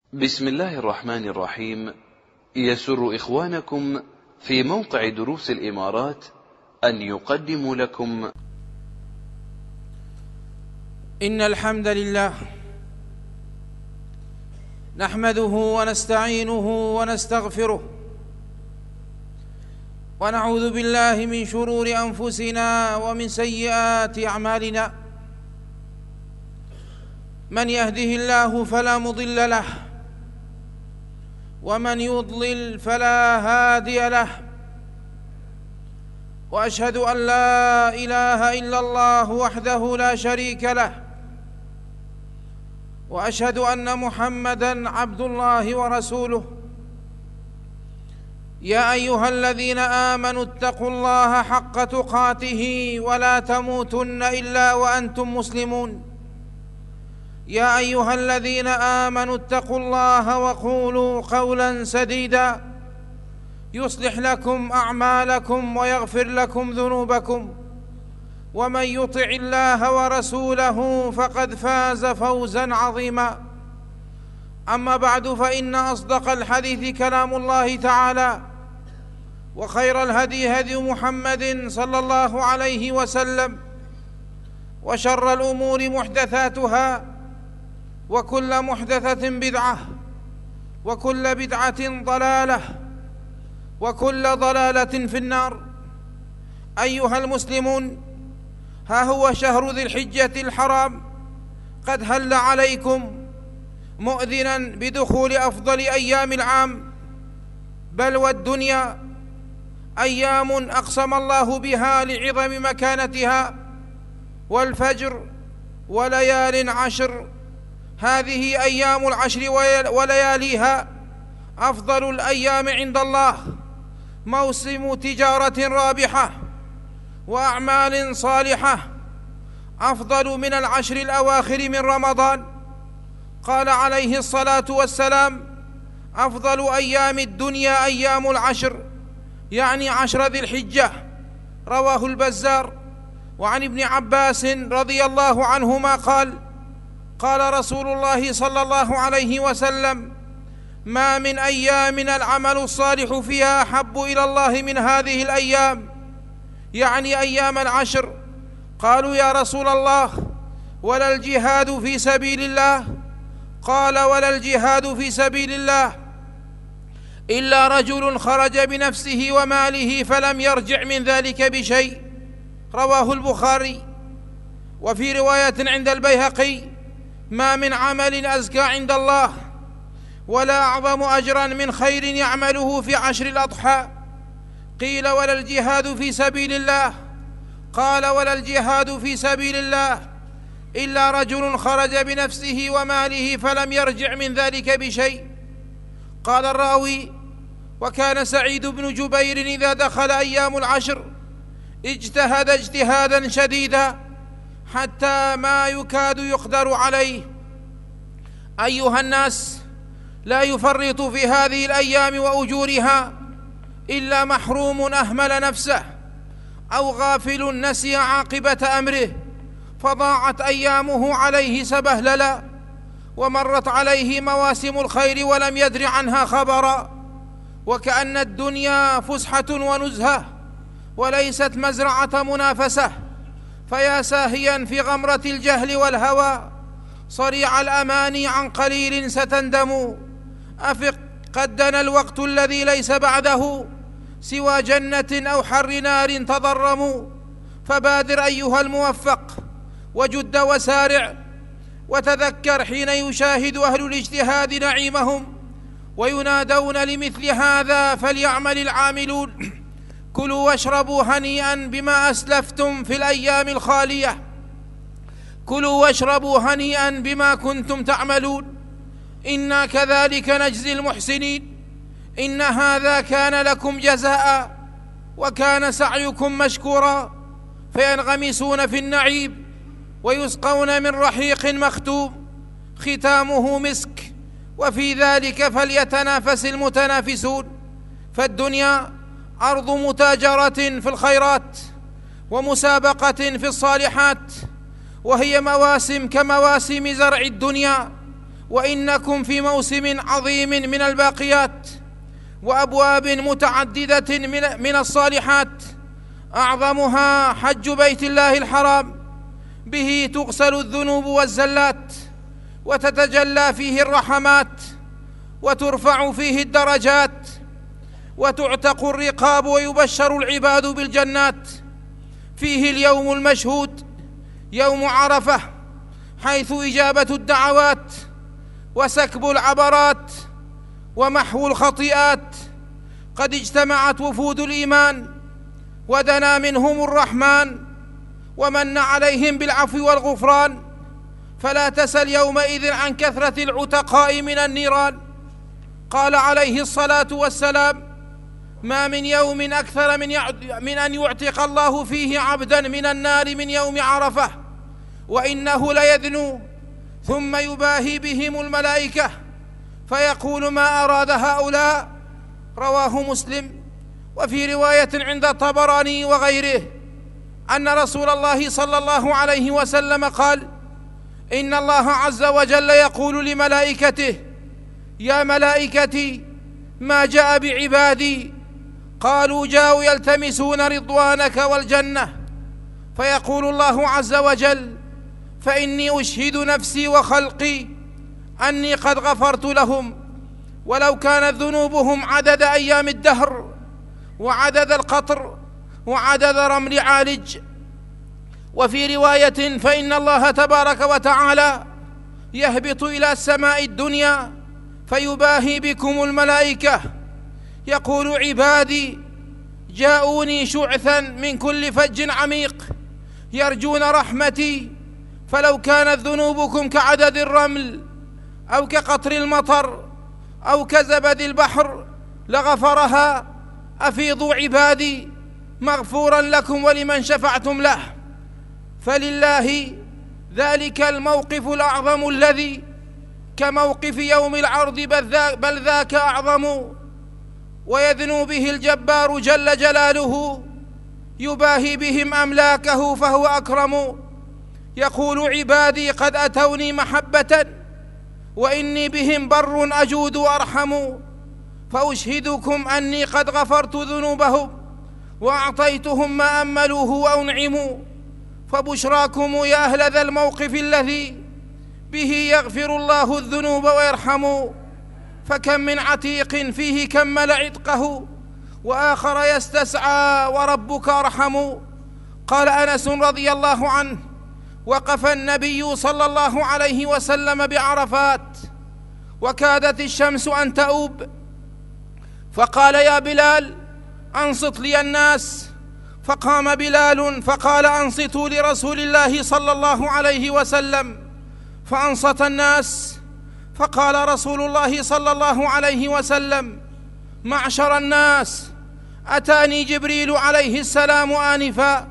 بسم الله الرحمن الرحيم. يسر إخوانكم في موقع دروس الإمارات أن يقدموا لكم إن الحمد لله نحمده ونستعينه ونستغفره ونعوذ بالله من شرور أنفسنا ومن سيئات أعمالنا. من يهده الله فلا مضل له ومن يضلل فلا هادي له، وأشهد أن لا إله إلا الله وحده لا شريك له، وأشهد أن محمدًا عبد الله ورسوله. يا أيها الذين آمنوا اتقوا الله حق تقاته ولا تموتن إلا وأنتم مسلمون. يا أيها الذين آمنوا اتقوا الله وقولوا قولا سديدا يصلح لكم أعمالكم ويغفر لكم ذنوبكم، ومن يطع الله ورسوله فقد فاز فوزا عظيما. أما بعد، فإن أصدق الحديث كلام الله تعالى، وخير الهدي هدي محمد صلى الله عليه وسلم، وشر الأمور محدثاتها، وكل محدثة بدعة، وكل بدعة ضلالة، وكل ضلالة في النار. أيها المسلمون، ها هو شهر ذي الحجة الحرام قد هل عليكم، مؤذنا بدخول أفضل أيام العام، بل والدنيا، أيام أقسم الله بها لعظم مكانتها، والفجر وليال عشر. هذه أيام العشر ولياليها أفضل الأيام عند الله، موسم تجارة رابحة وأعمال صالحة، أفضل من العشر الأواخر من رمضان. قال عليه الصلاة والسلام: أفضل أيام الدنيا أيام العشر، يعني عشر ذي الحجة. رواه البزار. وعن ابن عباس رضي الله عنهما قال: قال رسول الله صلى الله عليه وسلم: ما من أيام العمل الصالح فيها أحب إلى الله من هذه الأيام، يعني أيام العشر. قالوا: يا رسول الله، ولا الجهاد في سبيل الله؟ قال: ولا الجهاد في سبيل الله إلا رجل خرج بنفسه وماله فلم يرجع من ذلك بشيء. رواه البخاري. وفي رواية عند البيهقي: ما من عمل أزكى عند الله ولا أعظم أجرا من خير يعمله في عشر الأضحى. قيل: ولا الجهاد في سبيل الله؟ قال: ولا الجهاد في سبيل الله إلا رجل خرج بنفسه وماله فلم يرجع من ذلك بشيء. قال الراوي: وكان سعيد بن جبير إذا دخل أيام العشر اجتهد اجتهادا شديدا حتى ما يكاد يقدر عليه. أيها الناس، لا يفرط في هذه الأيام وأجورها إلا محروم أهمل نفسه، أو غافل نسي عاقبة أمره، فضاعت أيامه عليه سبهللا، ومرت عليه مواسم الخير ولم يدر عنها خبرا، وكأن الدنيا فسحة ونزهة وليست مزرعة منافسة. فيا ساهيا في غمرة الجهل والهوى، صريع الأماني عن قليل ستندم. أفق، قد دنا الوقت الذي ليس بعده سوى جنة أو حر نار تضرم. فبادر أيها الموفق وجد وسارع، وتذكر حين يشاهد أهل الاجتهاد نعيمهم وينادون لمثل هذا فليعمل العاملون. كلوا واشربوا هنيئا بما أسلفتم في الأيام الخالية، كلوا واشربوا هنيئا بما كنتم تعملون، إنا كذلك نجزي المحسنين. إن هذا كان لكم جزاء وكان سعيكم مشكورا. فينغمسون في النعيم ويسقون من رحيق مختوم ختامه مسك، وفي ذلك فليتنافس المتنافسون. فالدنيا أرض متاجرة في الخيرات ومسابقة في الصالحات، وهي مواسم كمواسم زرع الدنيا وإنكم في موسم عظيم من الباقيات وأبواب متعددة من الصالحات، أعظمها حج بيت الله الحرام، به تغسل الذنوب والزلات، وتتجلى فيه الرحمات، وترفع فيه الدرجات، وتعتق الرقاب، ويبشر العباد بالجنات. فيه اليوم المشهود يوم عرفة، حيث إجابة الدعوات وسكب العبرات ومحو الخطيئات. قد اجتمعت وفود الإيمان ودنا منهم الرحمن ومن عليهم بالعفو والغفران، فلا تسل يومئذ عن كثرة العتقاء من النيران. قال عليه الصلاة والسلام: ما من يوم أكثر من أن يعتق الله فيه عبدا من النار من يوم عرفة، وإنه ليدنو ثم يباهي بهم الملائكة فيقول: ما أراد هؤلاء؟ رواه مسلم. وفي رواية عند الطبراني وغيره أن رسول الله صلى الله عليه وسلم قال: إن الله عز وجل يقول لملائكته: يا ملائكتي، ما جاء بعبادي؟ قالوا: جاءوا يلتمسون رضوانك والجنة. فيقول الله عز وجل: فإني أشهد نفسي وخلقي أني قد غفرت لهم، ولو كانت ذنوبهم عدد أيام الدهر وعدد القطر وعدد رمل عالج. وفي رواية: فإن الله تبارك وتعالى يهبط إلى السماء الدنيا فيباهي بكم الملائكة، يقول: عبادي جاءوني شعثا من كل فج عميق يرجون رحمتي، فلو كانت ذنوبكم كعدد الرمل أو كقطر المطر أو كزبد البحر لغفرها، أفيضوا عبادي مغفورا لكم ولمن شفعتم له. فلله ذلك الموقف الأعظم الذي كموقف يوم العرض، بل ذاك أعظم، ويدنو به الجبار جل جلاله يباهي بهم أملاكه فهو أكرم. يقول: عبادي قد أتوني محبة وإني بهم بر أجود وأرحم، فأشهدكم أني قد غفرت ذنوبهم وأعطيتهم ما أملوه وأنعموا. فبشراكم يا أهل ذا الموقف الذي به يغفر الله الذنوب ويرحم. فكم من عتيق فيه كمل عتقه وآخر يستسعى وربك أرحم. قال أنس رضي الله عنه: وقف النبي صلى الله عليه وسلم بعرفات وكادت الشمس أن تؤوب، فقال: يا بلال أنصت لي الناس. فقام بلال فقال: أنصتوا لرسول الله صلى الله عليه وسلم. فأنصت الناس، فقال رسول الله صلى الله عليه وسلم: معشر الناس، أتاني جبريل عليه السلام آنفا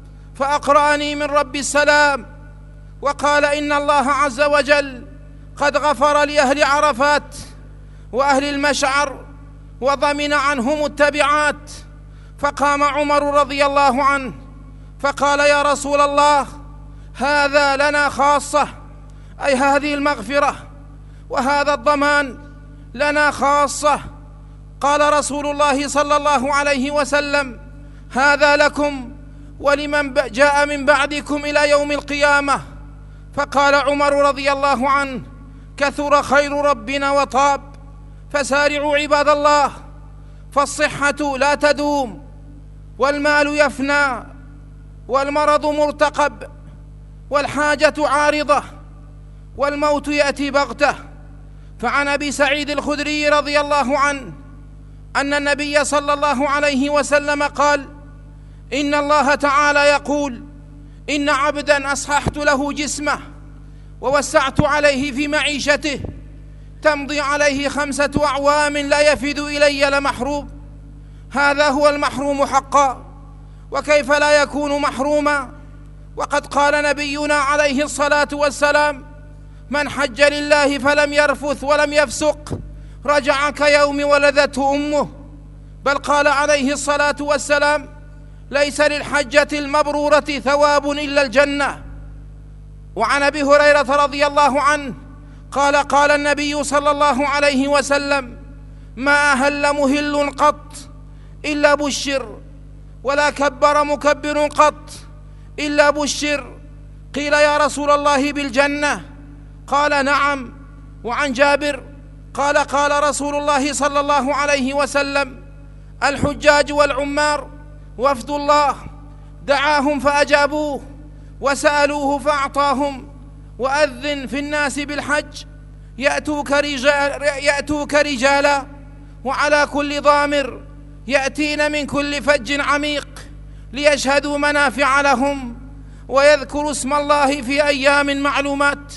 فأقرأني من رب السلام وقال: إن الله عز وجل قد غفر لأهل عرفات وأهل المشعر وضمن عنهم التبعات. فقام عمر رضي الله عنه فقال: يا رسول الله، هذا لنا خاصة، أي هذه المغفرة وهذا الضمان لنا خاصة. قال رسول الله صلى الله عليه وسلم: هذا لكم ولمن جاء من بعدكم إلى يوم القيامة. فقال عمر رضي الله عنه: كثر خير ربنا وطاب. فسارعوا عباد الله، فالصحة لا تدوم والمال يفنى والمرض مرتقب والحاجة عارضة والموت يأتي بغتة. فعن أبي سعيد الخدري رضي الله عنه أن النبي صلى الله عليه وسلم قال: إن الله تعالى يقول: إن عبدا أصححت له جسمه ووسعت عليه في معيشته تمضي عليه 5 أعوام لا يفد إلي لمحروم. هذا هو المحروم حقا، وكيف لا يكون محروما؟ وقد قال نبينا عليه الصلاة والسلام: من حج لله فلم يرفث ولم يفسق رجع كيوم ولدته أمه. بل قال عليه الصلاة والسلام: ليس للحجة المبرورة ثواب إلا الجنة. وعن أبي هريرة رضي الله عنه قال النبي صلى الله عليه وسلم: ما أهل مهل قط إلا بشر، ولا كبر مكبر قط إلا بشر. قيل: يا رسول الله بالجنة؟ قال: نعم. وعن جابر قال: قال رسول الله صلى الله عليه وسلم: الحجاج والعمار وفد الله، دعاهم فأجابوه، وسألوه فأعطاهم، وأذن في الناس بالحج يأتوك رجالا، وعلى كل ضامر يأتين من كل فج عميق ليشهدوا منافع لهم ويذكروا اسم الله في أيام معلومات.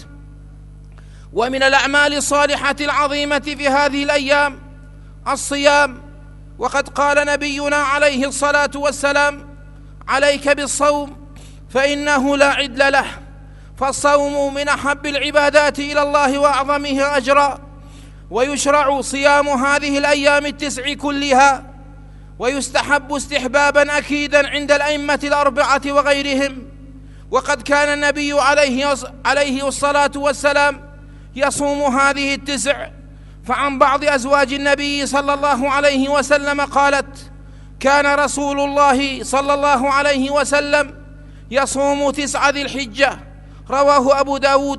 ومن الأعمال الصالحة العظيمة في هذه الأيام الصيام، وقد قال نبينا عليه الصلاة والسلام: عليك بالصوم فإنه لا عدل له. فالصوم من أحب العبادات إلى الله وأعظمها أجرا، ويشرع صيام هذه الأيام التسع كلها، ويستحب استحبابا أكيدا عند الأئمة الأربعة وغيرهم. وقد كان النبي عليه الصلاة والسلام يصوم هذه التسع. فعن بعض أزواج النبي صلى الله عليه وسلم قالت: كان رسول الله صلى الله عليه وسلم يصوم 9 ذي الحجة. رواه أبو داود.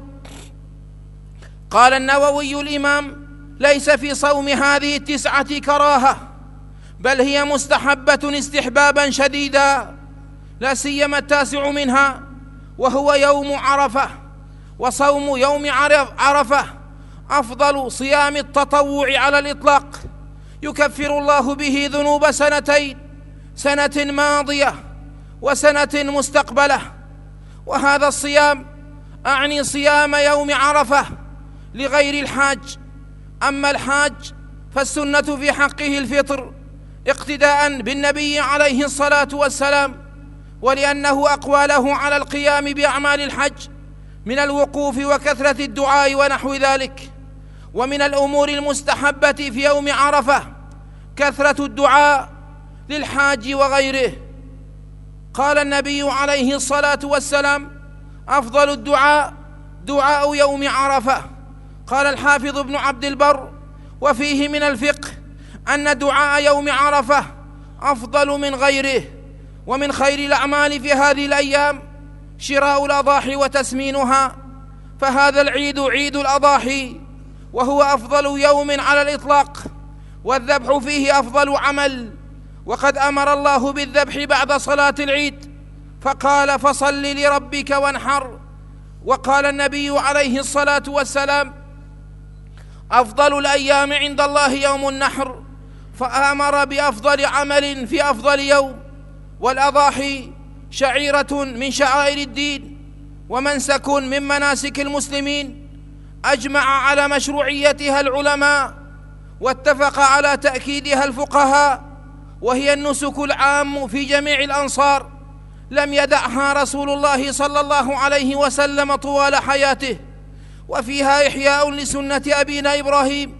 قال النووي الإمام: ليس في صوم هذه 9 كراهة، بل هي مستحبة استحبابا شديدا، لا سيما 9 منها، وهو يوم عرفة. وصوم يوم عرفة أفضل صيام التطوع على الإطلاق، يكفر الله به ذنوب 2 سنة ماضية وسنة مستقبلة. وهذا الصيام أعني صيام يوم عرفة لغير الحاج. أما الحاج فالسنة في حقه الفطر اقتداء بالنبي عليه الصلاة والسلام، ولأنه أقوى له على القيام بأعمال الحج من الوقوف وكثرة الدعاء ونحو ذلك. ومن الأمور المستحبة في يوم عرفة كثرة الدعاء للحاج وغيره. قال النبي عليه الصلاة والسلام: أفضل الدعاء دعاء يوم عرفة. قال الحافظ ابن عبد البر: وفيه من الفقه أن دعاء يوم عرفة أفضل من غيره. ومن خير الأعمال في هذه الأيام شراء الأضاحي وتسمينها، فهذا العيد عيد الأضاحي، وهو أفضل يوم على الإطلاق، والذبح فيه أفضل عمل. وقد أمر الله بالذبح بعد صلاة العيد فقال: فصل لربك وانحر. وقال النبي عليه الصلاة والسلام: أفضل الأيام عند الله يوم النحر، فأمر بأفضل عمل في أفضل يوم. والأضاحي شعيرة من شعائر الدين ومنسك من مناسك المسلمين، أجمع على مشروعيتها العلماء واتفق على تأكيدها الفقهاء، وهي النسك العام في جميع الأنصار، لم يدعها رسول الله صلى الله عليه وسلم طوال حياته. وفيها إحياء لسنة أبينا إبراهيم،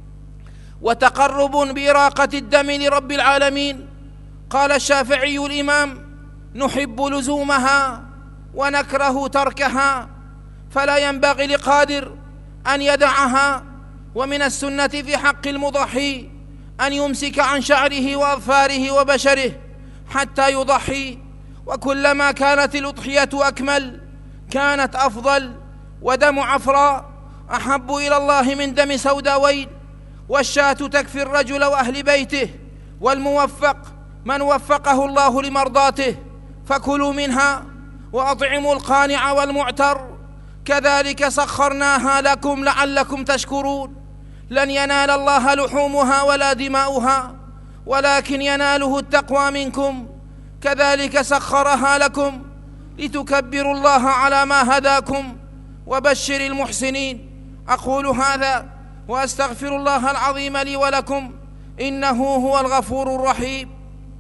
وتقرب بإراقة الدم لرب العالمين. قال الشافعي الإمام: نحب لزومها ونكره تركها، فلا ينبغي لقادر أن يدعها. ومن السنة في حق المضحي أن يمسك عن شعره وأظفاره وبشره حتى يضحي، وكلما كانت الأضحية أكمل كانت أفضل. ودم عفراء أحب إلى الله من دم سوداوين. والشاة تكفي الرجل وأهل بيته، والموفق من وفقه الله لمرضاته، فكلوا منها وأطعموا القانع والمعتر. كذلك سخرناها لكم لعلكم تشكرون. لن ينال الله لحومها ولا دماؤها، ولكن يناله التقوى منكم. كذلك سخرها لكم لتكبروا الله على ما هداكم وبشر المحسنين. أقول هذا وأستغفر الله العظيم لي ولكم، إنه هو الغفور الرحيم.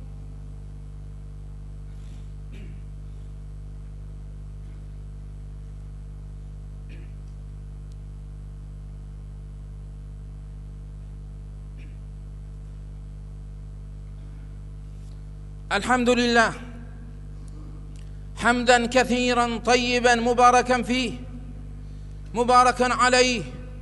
الحمد لله حمدا كثيرا طيبا مباركا فيه، مباركا عليه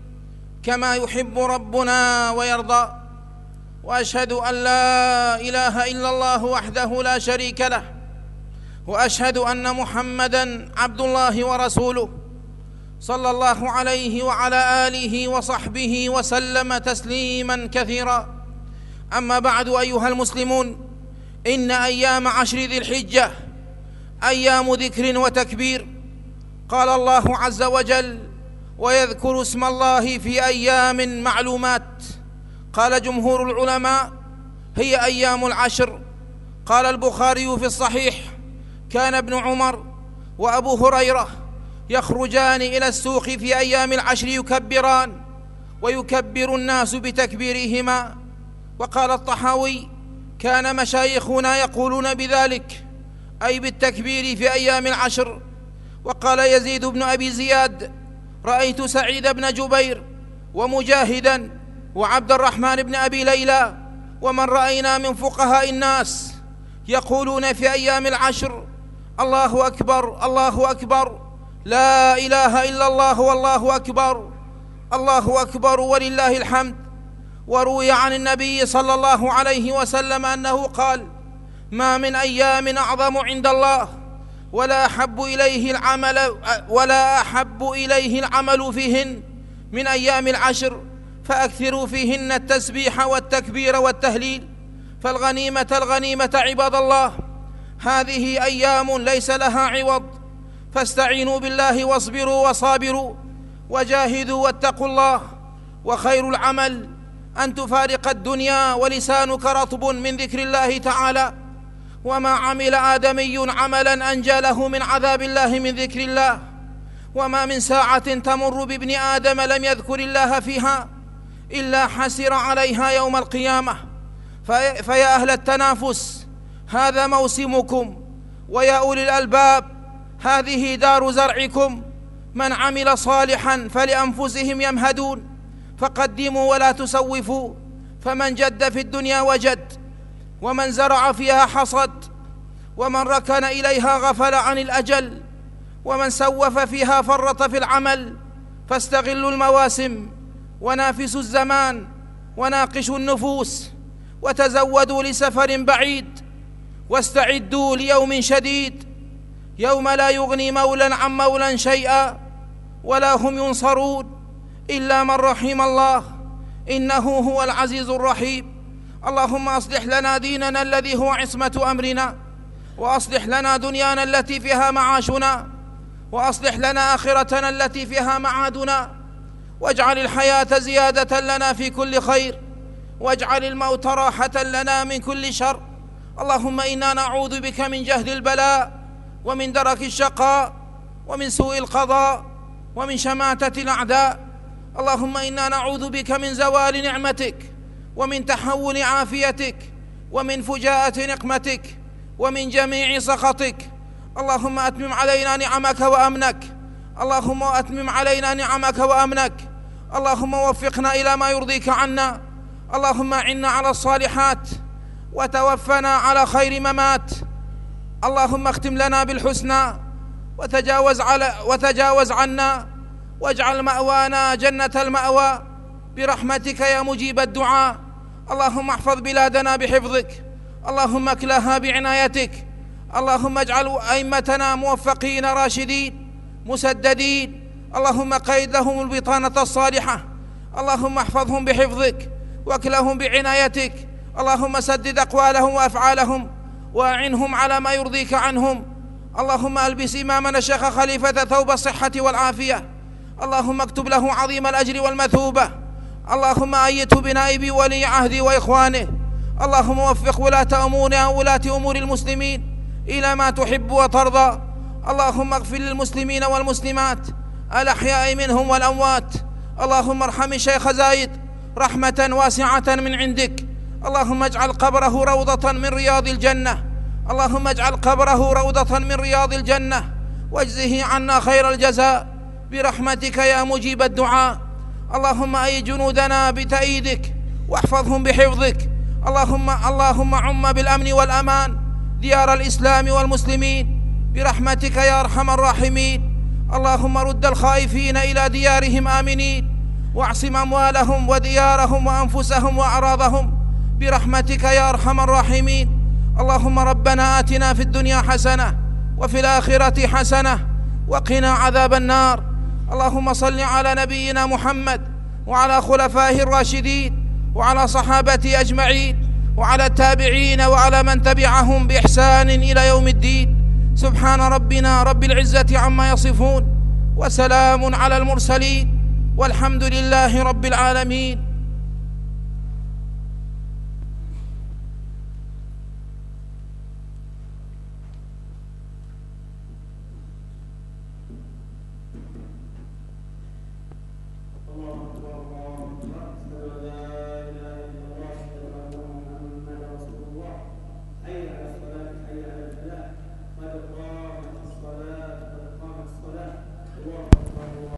كما يحب ربنا ويرضى، وأشهد أن لا إله إلا الله وحده لا شريك له، وأشهد أن محمدًا عبد الله ورسوله صلى الله عليه وعلى آله وصحبه وسلم تسليمًا كثيرا. أما بعد، أيها المسلمون، إن أيام عشر ذي الحجة أيام ذكر وتكبير. قال الله عز وجل: ويذكر اسم الله في أيام معلومات. قال جمهور العلماء: هي أيام العشر. قال البخاري في الصحيح: كان ابن عمر وأبو هريرة يخرجان إلى السوق في أيام العشر يكبران، ويكبر الناس بتكبيرهما. وقال الطحاوي: كان مشايخنا يقولون بذلك، أي بالتكبير في أيام العشر. وقال يزيد بن أبي زياد: رأيت سعيد بن جبير ومجاهدا وعبد الرحمن بن أبي ليلى ومن رأينا من فقهاء الناس يقولون في أيام العشر: الله أكبر، الله أكبر، لا إله إلا الله، والله أكبر، الله أكبر ولله الحمد. وروي عن النبي صلى الله عليه وسلم أنه قال: ما من أيام أعظم عند الله ولا أحب إليه العمل فيهن من أيام العشر، فأكثروا فيهن التسبيح والتكبير والتهليل. فالغنيمة الغنيمة عباد الله، هذه أيام ليس لها عوض، فاستعينوا بالله واصبروا وصابروا وجاهدوا واتقوا الله. وخير العمل أن تفارق الدنيا ولسانك رطب من ذكر الله تعالى. وما عمل آدمي عملا أنجى له من عذاب الله من ذكر الله، وما من ساعة تمر بابن آدم لم يذكر الله فيها إلا حسر عليها يوم القيامة. فيا أهل التنافس، هذا موسمكم، ويا أولي الألباب، هذه دار زرعكم. من عمل صالحا فلأنفسهم يمهدون، فقدموا ولا تسوفوا. فمن جد في الدنيا وجد، ومن زرع فيها حصد، ومن ركن إليها غفل عن الأجل، ومن سوف فيها فرط في العمل. فاستغلوا المواسم ونافسوا الزمان وناقشوا النفوس، وتزودوا لسفر بعيد، واستعدوا ليوم شديد، يوم لا يغني مولى عن مولى شيئا ولا هم ينصرون إلا من رحم الله، إنه هو العزيز الرحيم. اللهم أصلح لنا ديننا الذي هو عصمة أمرنا، وأصلح لنا دنيانا التي فيها معاشنا، وأصلح لنا آخرتنا التي فيها معادنا، واجعل الحياة زيادة لنا في كل خير، واجعل الموت راحة لنا من كل شر. اللهم إنا نعوذ بك من جهد البلاء، ومن درك الشقاء، ومن سوء القضاء، ومن شماتة الأعداء. اللهم إنا نعوذ بك من زوال نعمتك، ومن تحول عافيتك، ومن فجاءة نقمتك، ومن جميع سخطك. اللهم أتمم علينا نعمك وأمنك، اللهم أتمم علينا نعمك وأمنك. اللهم وفقنا إلى ما يرضيك عنا. اللهم أعنا على الصالحات، وتوفنا على خير ممات. اللهم اختم لنا بالحسنى، وتجاوز عنا، واجعل مأوانا جنة المأوى برحمتك يا مجيب الدعاء. اللهم احفظ بلادنا بحفظك، اللهم اكلها بعنايتك. اللهم اجعل أئمتنا موفقين راشدين مسددين. اللهم قيد لهم البطانة الصالحة. اللهم احفظهم بحفظك واكلهم بعنايتك. اللهم سدد أقوالهم وأفعالهم، وأعنهم على ما يرضيك عنهم. اللهم ألبس إمامنا الشيخ خليفة ثوب الصحة والعافية. اللهم اكتب له عظيم الأجر والمثوبة. اللهم أيده بنائب ولي عهده وإخوانه. اللهم وفق ولاة أمورنا وولاة أمور المسلمين إلى ما تحب وترضى. اللهم اغفر للمسلمين والمسلمات الأحياء منهم والأموات. اللهم ارحم الشيخ زايد رحمة واسعة من عندك. اللهم اجعل قبره روضة من رياض الجنة. اللهم اجعل قبره روضة من رياض الجنة، واجزه عنا خير الجزاء برحمتك يا مجيب الدعاء. اللهم أي جنودنا بتأييدك واحفظهم بحفظك. اللهم عم بالأمن والأمان ديار الإسلام والمسلمين برحمتك يا أرحم الراحمين. اللهم رد الخائفين إلى ديارهم آمنين. واعصم أموالهم وديارهم وأنفسهم وأعراضهم برحمتك يا أرحم الراحمين. اللهم ربنا آتنا في الدنيا حسنة وفي الآخرة حسنة وقنا عذاب النار. اللهم صل على نبينا محمد وعلى خلفائه الراشدين وعلى صحابته أجمعين وعلى التابعين وعلى من تبعهم بإحسان إلى يوم الدين. سبحان ربنا رب العزة عما يصفون وسلام على المرسلين والحمد لله رب العالمين.